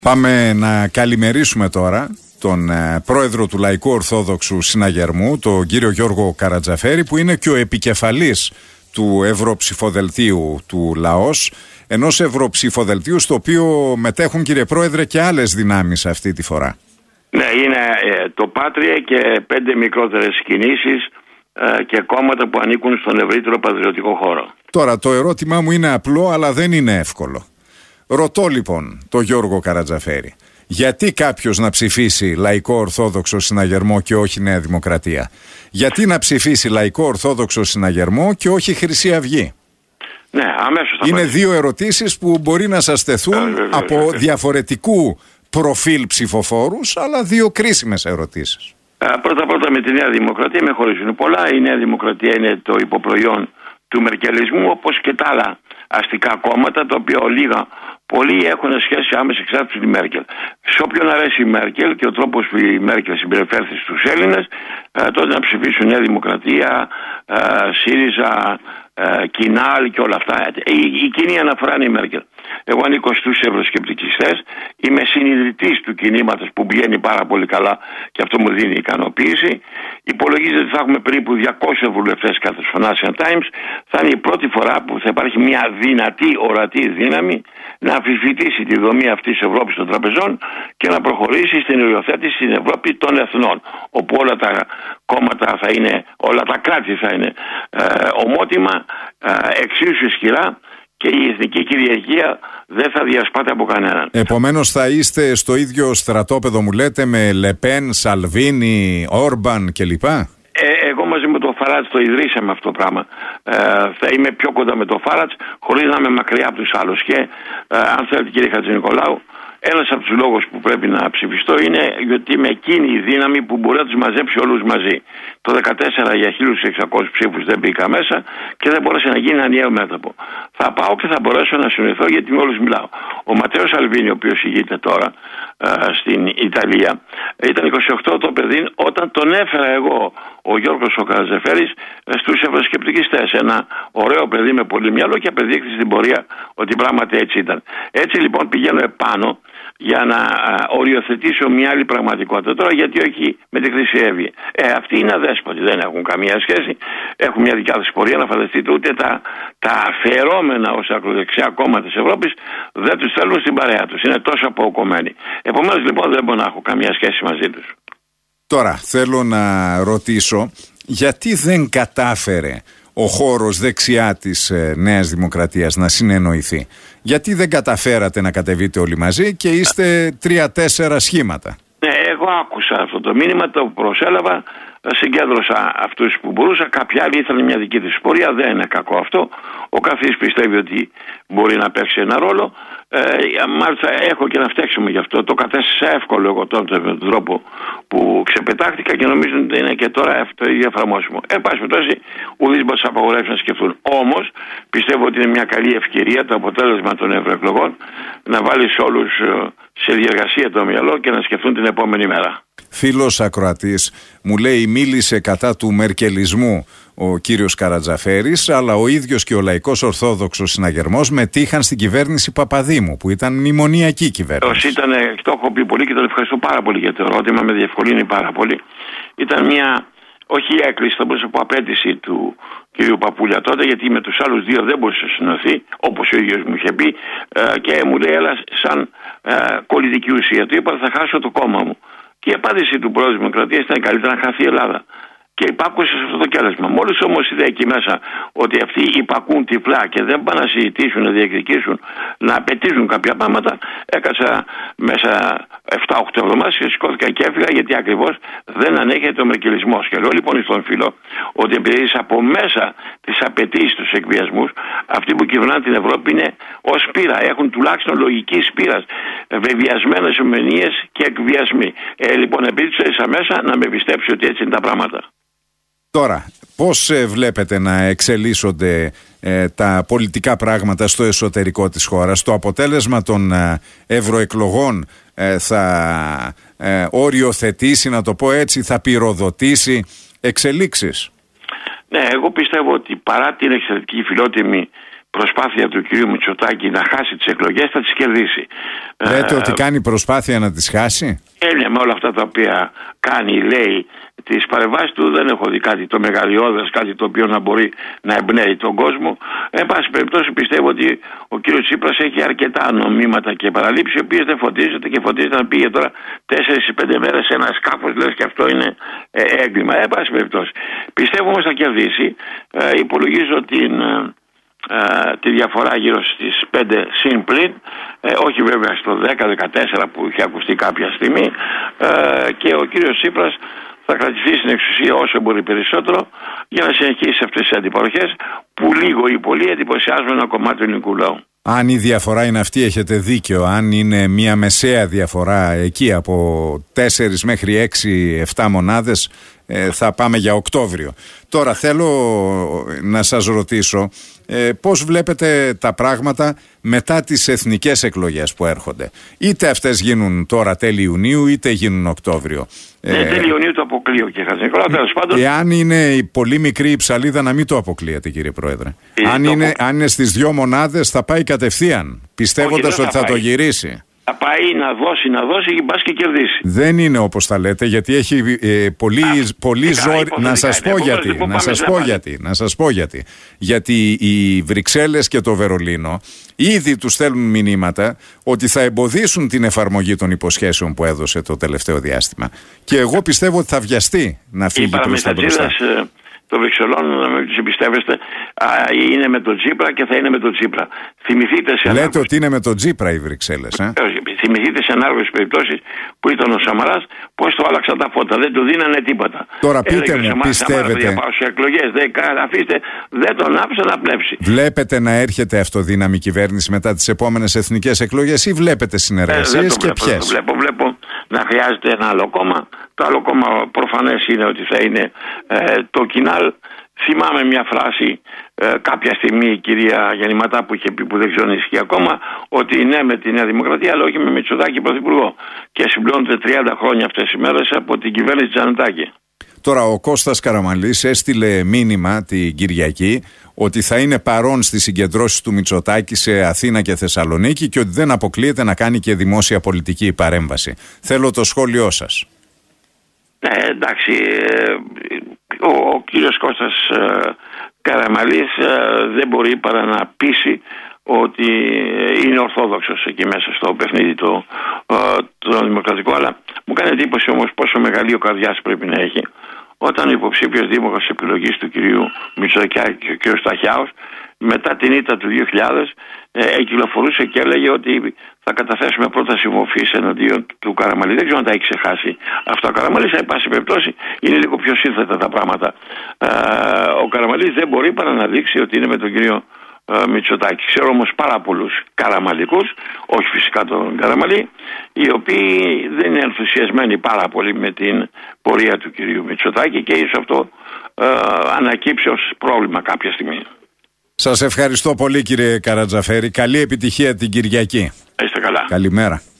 Πάμε να καλημερίσουμε τώρα τον πρόεδρο του Λαϊκού Ορθόδοξου Συναγερμού, τον κύριο Γιώργο Καρατζαφέρη, που είναι και ο επικεφαλής του Ευρωψηφοδελτίου του Λαός, ενός Ευρωψηφοδελτίου στο οποίο μετέχουν, κύριε Πρόεδρε, και άλλες δυνάμεις αυτή τη φορά. Ναι, είναι το Πάτρια και 5 μικρότερες κινήσεις και κόμματα που ανήκουν στον ευρύτερο πατριωτικό χώρο. Τώρα το ερώτημά μου είναι απλό, αλλά δεν είναι εύκολο. Ρωτώ λοιπόν τον Γιώργο Καρατζαφέρη, γιατί κάποιος να ψηφίσει Λαϊκό Ορθόδοξο Συναγερμό και όχι Νέα Δημοκρατία? Γιατί να ψηφίσει Λαϊκό Ορθόδοξο Συναγερμό και όχι Χρυσή Αυγή? Ναι, αμέσως. Είναι δύο ερωτήσεις που μπορεί να σας τεθούν από διαφορετικού προφίλ ψηφοφόρους, αλλά δύο κρίσιμες ερωτήσεις. Πρώτα με τη Νέα Δημοκρατία με χωρίζουν πολλά. Η Νέα Δημοκρατία είναι το υποπροϊόν του μερκελισμού, όπως και τα άλλα αστικά κόμματα, τα οποία πολλοί έχουν σχέση άμεση εξάρτηση τη Μέρκελ. Σε όποιον αρέσει η Μέρκελ και ο τρόπος που η Μέρκελ συμπεριφέρθηκε στους Έλληνες, τότε να ψηφίσουν Νέα Δημοκρατία, ΣΥΡΙΖΑ, Κινάλ και όλα αυτά. Η κοινή αναφορά είναι η Μέρκελ. Εγώ ανήκω στους ευρωσκεπτικιστές, είμαι συνειδητής του κινήματος που πηγαίνει πάρα πολύ καλά και αυτό μου δίνει ικανοποίηση. Υπολογίζεται ότι θα έχουμε περίπου 200 βουλευτές κατά το Financial Times. Θα είναι η πρώτη φορά που θα υπάρχει μια δυνατή, ορατή δύναμη να αμφισβητήσει τη δομή αυτής της Ευρώπης των τραπεζών και να προχωρήσει στην υιοθέτηση στην Ευρώπη των εθνών, όπου όλα τα κόμματα θα είναι, όλα τα κράτη θα είναι ομότιμα, εξίσου ισχυρά, και η εθνική κυριαρχία δεν θα διασπάται από κανέναν. Επομένως θα είστε στο ίδιο στρατόπεδο, μου λέτε, με Λεπέν, Σαλβίνι, Όρμπαν κλπ. Εγώ μαζί με τον Φαράτς το ιδρύσαμε αυτό το πράγμα. Θα είμαι πιο κοντά με τον Φαράτς, χωρίς να είμαι μακριά από τους άλλους. Και αν θέλετε, κύριε Χατζηνικολάου, ένας από τους λόγους που πρέπει να ψηφιστώ είναι γιατί με εκείνη η δύναμη που μπορεί να τους μαζέψει όλους μαζί. Το 2014 για 1.600 ψήφους δεν μπήκα μέσα και δεν μπόρεσε να γίνει ενιαίο μέτωπο. Θα πάω και θα μπορέσω να συνοηθώ, γιατί με όλους μιλάω. Ο Ματέο Σαλβίνι, ο οποίος ηγείται τώρα στην Ιταλία, ήταν 28 το παιδί όταν τον έφερα εγώ, ο Γιώργος ο Καρατζαφέρης, στους ευρωσκεπτικιστές. Ένα ωραίο παιδί με πολύ μυαλό και απεδείχθη στην πορεία ότι πράγματι έτσι ήταν. Έτσι λοιπόν πηγαίνω επάνω για να οριοθετήσω μια άλλη πραγματικότητα. Τώρα γιατί όχι με τη Χρυσή Αυγή? Αυτοί είναι αδέσποτοι, δεν έχουν καμία σχέση. Έχουν μια δικιά τους πορεία, να φανταστείτε, ούτε τα αφαιρόμενα ως ακροδεξιά κόμματα της Ευρώπης δεν τους θέλουν στην παρέα τους. Είναι τόσο αποκομμένοι. Επομένως λοιπόν δεν μπορώ να έχω καμία σχέση μαζί τους. Τώρα θέλω να ρωτήσω, γιατί δεν κατάφερε ο χώρος δεξιά της Νέας Δημοκρατίας να συνεννοηθεί? Γιατί δεν καταφέρατε να κατεβείτε όλοι μαζί και είστε 3-4 σχήματα? Ναι, εγώ άκουσα αυτό το μήνυμα, το προσέλαβα, συγκέντρωσα αυτούς που μπορούσα. Κάποιοι άλλοι ήθελαν μια δική τους πορεία, δεν είναι κακό αυτό. Ο καθής πιστεύει ότι μπορεί να παίξει ένα ρόλο. Μάλιστα έχω και να φταίξουμε γι' αυτό. Το κατέστησα εύκολο εγώ τότε με τον τρόπο που ξεπετάχτηκα και νομίζω ότι είναι και τώρα το ίδιο εφαρμόσιμο. Εν πάση περιπτώσει, ουδής μπορεί να απαγορεύσει να σκεφτούν. Όμως πιστεύω ότι είναι μια καλή ευκαιρία το αποτέλεσμα των ευρωεκλογών να βάλει όλους σε διεργασία το μυαλό και να σκεφτούν την επόμενη μέρα. Φίλος ακροατής μου λέει, μίλησε κατά του μερκελισμού ο κύριος Καρατζαφέρης, αλλά ο ίδιος και ο Λαϊκός Ορθόδοξος Συναγερμός μετήχαν στην κυβέρνηση Παπαδήμου, που ήταν μνημονιακή κυβέρνηση. Το έχω πει πολύ και τον ευχαριστώ πάρα πολύ για το ερώτημα, με διευκολύνει πάρα πολύ. Ήταν μια, όχι έκκληση, θα μπορούσα να πω απέτηση του κυρίου Παπούλια τότε, γιατί με τους άλλους δύο δεν μπορούσε να συνοηθεί, όπως ο ίδιος μου είχε πει, και μου λέει, έλα σαν κολλητική ουσία. Του είπα, θα χάσω το κόμμα μου. Και η απάντηση του Πρόεδρου της Δημοκρατίας ήταν καλύτερα να χαθεί η Ελλάδα. Και υπάκουσε σε αυτό το κάλεσμα. Μόλις όμως είδα εκεί μέσα ότι αυτοί υπακούν τυφλά και δεν πάνε να συζητήσουν, να διεκδικήσουν, να απαιτήσουν κάποια πράγματα, έκατσα μέσα 7-8 εβδομάδες και σηκώθηκα και έφυγα, γιατί ακριβώς δεν ανέχεται ο μερκελισμός. Και λέω λοιπόν στον φίλο ότι επειδή από μέσα τις απαιτήσεις, τους εκβιασμούς, αυτοί που κυβερνάνε την Ευρώπη είναι ως σπήρα. Έχουν τουλάχιστον λογική σπήρας, βεβαιασμένες ομιλίες και εκβιασμοί. Λοιπόν, επειδή τους έζησα μέσα, να με πιστέψει ότι έτσι είναι τα πράγματα. Τώρα, πώς βλέπετε να εξελίσσονται τα πολιτικά πράγματα στο εσωτερικό της χώρας? Το αποτέλεσμα των ευρωεκλογών θα οριοθετήσει, να το πω έτσι, θα πυροδοτήσει εξελίξεις? Ναι, εγώ πιστεύω ότι παρά την εξαιρετική φιλότιμη προσπάθεια του κυρίου Μητσοτάκη να χάσει τις εκλογές θα τις κερδίσει. Λέτε ότι κάνει προσπάθεια να τις χάσει? Με όλα αυτά τα οποία κάνει, λέει, τις παρεμβάσεις του, δεν έχω δει κάτι το μεγαλειώδες, κάτι το οποίο να μπορεί να εμπνέει τον κόσμο. Εν πάση περιπτώσει, πιστεύω ότι ο κύριος Τσίπρας έχει αρκετά νομίματα και παραλήψεις, οι οποίες δεν φωτίζεται και φωτίζεται να πήγε τώρα 4-5 μέρες σε ένα σκάφος, λες, και αυτό είναι έγκλημα. Εν πάση περιπτώσει, πιστεύω όμως θα κερδίσει. Υπολογίζω τη διαφορά γύρω στις 5 συν πλην, όχι βέβαια στο 10-14 που είχε ακουστεί κάποια στιγμή, και ο κύριος Τσίπρας θα κρατηθεί στην εξουσία όσο μπορεί περισσότερο για να συνεχίσει αυτές τις αντιπαροχές που λίγο ή πολύ εντυπωσιάζουν ένα κομμάτι του ελληνικού λαού. Αν η διαφορά είναι αυτή, έχετε δίκιο. Αν είναι μια μεσαία διαφορά εκεί από 4 μέχρι 6-7 μονάδες, θα πάμε για Οκτώβριο. Τώρα θέλω να σας ρωτήσω πώς βλέπετε τα πράγματα μετά τις εθνικές εκλογές που έρχονται. Είτε αυτές γίνουν τώρα τέλη Ιουνίου, είτε γίνουν Οκτώβριο. Τέλη Ιουνίου το αποκλείω, κύριε Χατζηνικολάου. Τέλος πάντων. Εάν είναι πολύ μικρή η ψαλίδα, να μην το αποκλείετε, κύριε Πρόεδρε. Αν είναι στις 2 μονάδες, θα πάει κατευθείαν, πιστεύοντας ότι θα το γυρίσει. Θα πάει να δώσει και πας και κερδίσει. Δεν είναι όπως τα λέτε, γιατί έχει πολύ ζόρι. Να σας πω γιατί. Γιατί οι Βρυξέλλες και το Βερολίνο ήδη τους στέλνουν μηνύματα ότι θα εμποδίσουν την εφαρμογή των υποσχέσεων που έδωσε το τελευταίο διάστημα. Και εγώ πιστεύω ότι θα βιαστεί να φύγει προς τα μπροστά. Των Βρυξελών, να μην τους εμπιστεύεστε, είναι με τον Τσίπρα και θα είναι με τον Τσίπρα. Λέτε ότι είναι με τον Τσίπρα οι Βρυξέλλες. Θυμηθείτε σε ανάλογες περιπτώσεις που ήταν ο Σαμαράς, πώς το άλλαξαν τα φώτα. Δεν του δίνανε τίποτα. Τώρα πείτε μου, πιστεύετε. Δεν τον άφησε να πνεύσει. Βλέπετε να έρχεται αυτοδύναμη κυβέρνηση μετά τις επόμενες εθνικές εκλογές ή βλέπετε συνεργασίες και ποιες? Βλέπω να χρειάζεται ένα άλλο κόμμα. Το άλλο κόμμα προφανές είναι ότι θα είναι το Κινάλ. Θυμάμαι μια φράση κάποια στιγμή η κυρία Γεννηματά που είχε πει, που δεν ξέρω αν ισχύει ακόμα, ότι ναι με τη Νέα Δημοκρατία αλλά όχι με Μητσοτάκη πρωθυπουργό. Και συμπληρώνονται 30 χρόνια αυτές οι μέρες από την κυβέρνηση Τζανετάκη. Τώρα ο Κώστας Καραμανλής έστειλε μήνυμα την Κυριακή ότι θα είναι παρόν στις συγκεντρώσεις του Μητσοτάκη σε Αθήνα και Θεσσαλονίκη και ότι δεν αποκλείεται να κάνει και δημόσια πολιτική παρέμβαση. Θέλω το σχόλιο σας. Εντάξει, ο κύριος Κώστας Καραμανλής δεν μπορεί παρά να πείσει ότι είναι ορθόδοξος εκεί μέσα στο παιχνίδι το δημοκρατικό, αλλά μου κάνει εντύπωση όμως πόσο μεγαλείο καρδιάς πρέπει να έχει όταν ο υποψήφιος δήμαρχος επιλογής του κυρίου Μητσοτάκη, ο κύριος Σταχιάος, μετά την ήττα του 2000 κυκλοφορούσε και έλεγε ότι θα καταθέσουμε πρόταση μορφής εναντίον του Καραμανλή. Δεν ξέρω αν τα έχει ξεχάσει αυτό ο Καραμανλής. Εν πάση περιπτώσει είναι λίγο πιο σύνθετα τα πράγματα. Ο Καραμανλής δεν μπορεί παρά να δείξει ότι είναι με τον κύριο Μητσοτάκη. Ξέρω όμως πάρα πολλούς καραμαλικούς, όχι φυσικά τον Καραμανλή, οι οποίοι δεν είναι ενθουσιασμένοι πάρα πολύ με την πορεία του κυρίου Μητσοτάκη και ίσως αυτό ανακύψει ως πρόβλημα κάποια στιγμή. Σας ευχαριστώ πολύ κύριε Καρατζαφέρη. Καλή επιτυχία την Κυριακή. Είστε καλά. Καλημέρα.